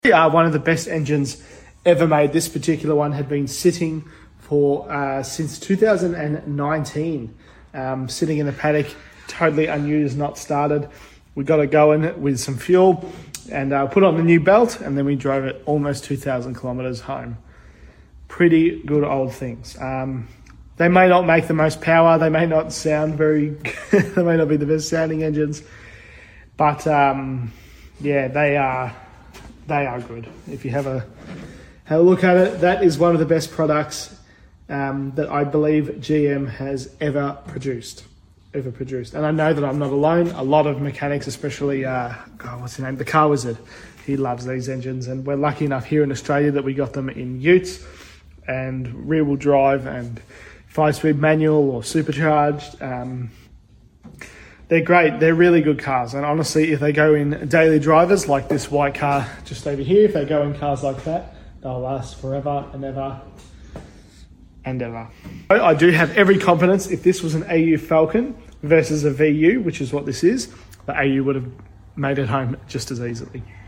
They are one of the best engines ever made. This particular one had been sitting for since 2019, sitting in the paddock, totally unused, not started. We got it going with some fuel and put on the new belt, and then we drove it almost 2,000 kilometers home. Pretty good old things. They may not make the most power, they may not sound very, they may not be the best sounding engines, but yeah, they are good. If you have a look at it, that is one of the best products that I believe GM has ever produced. And I know that I'm not alone. A lot of mechanics, especially, what's his name? The Car Wizard. He loves these engines, and we're lucky enough here in Australia that we got them in utes and rear wheel drive and 5-speed manual or supercharged. They're great. They're really good cars. And honestly, if they go in daily drivers like this white car just over here, if they go in cars like that, they'll last forever and ever and ever. I do have every confidence if this was an AU Falcon versus a VU, which is what this is, the AU would have made it home just as easily.